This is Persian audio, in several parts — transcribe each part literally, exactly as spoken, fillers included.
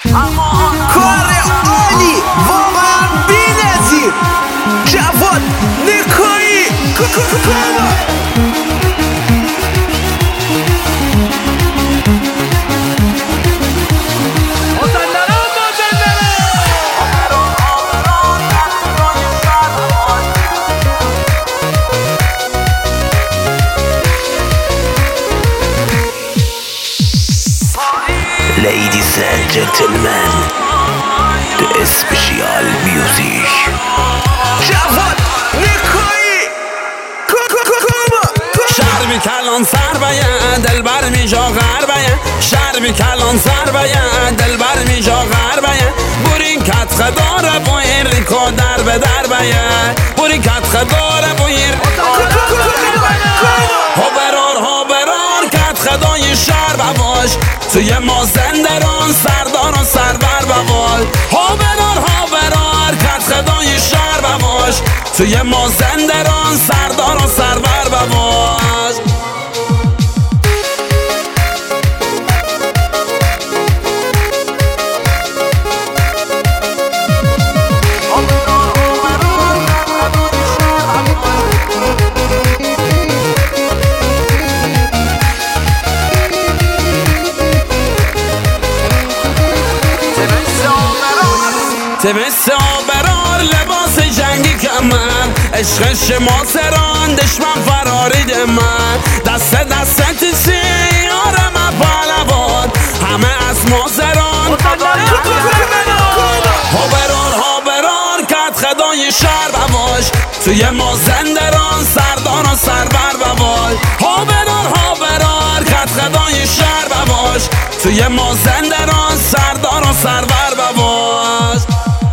کار عالی، واقعا بی‌نظیر. جواد نکایی Ladies and gentlemen, the special music. جواد نکایی شهر بی کلان سر بیه دل بر می جا غر بیه شهر بی کلان سر بیه دل بر می جا غر بیه بورین کت خداره بویر ریکو در به در بیه بورین کت خداره بویر ها برار ها برار کت خدای شهر بواش توی ما زندران سردار و سربر بوال ها برار ها برار کت خدای شهر بواش توی ما زندران سردار و سربر بواش تمس آبرار لباس جنگی کمن عشق شما سران دشمن فرارید من دست دست تیسی یارم پالوان همه از ما سران ها برار ها برار کت خدای شهر بواش توی ما زندران سردار و سربر بوال ها برار ها برار کت خدای شهر بواش توی ما زندران سردار و سربر بواش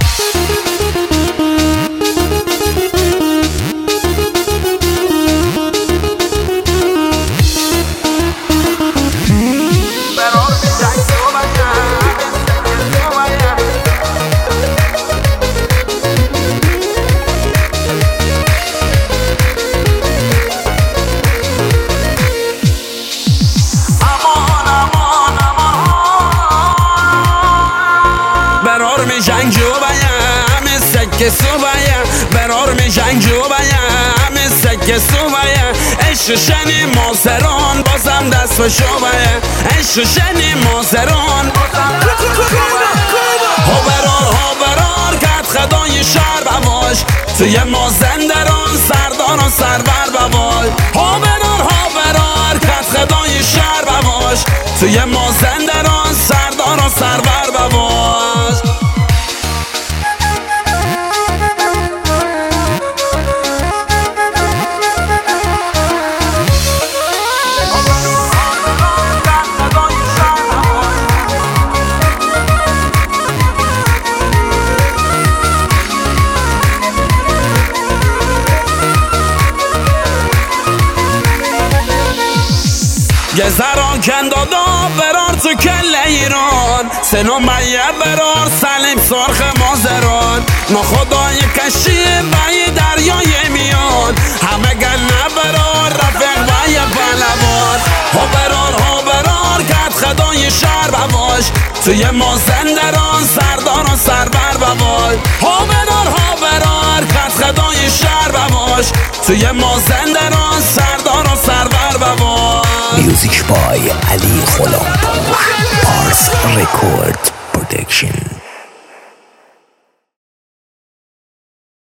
برار می جنگ جو بایم سکه سو بایم برار می جنگ جو بایم سکه سو بایم عشق شنی ماسران بازم دست و شو بایم عشق شنی ماسران ها برار ها برار کت خدای شهر بواش توی ما زندران سردار و سربر بوال ها برار ها برار کت خدای شهر بواش توی ما زندران سردار و سربر بواش گذران کندادا برار تو کل ایران سنو میه برار سلیم سرخ مازران نخدای کشی بای دریای میان همه گل برار رفیق بای پلوان ها برار ها برار کت خدای شهر بواش توی ما زندران سردار و سربر بوال ها برار ها برار کت خدای شهر بواش توی ما زندران سردار و سربر بوال Music by Ali Kholampur, Pars Record.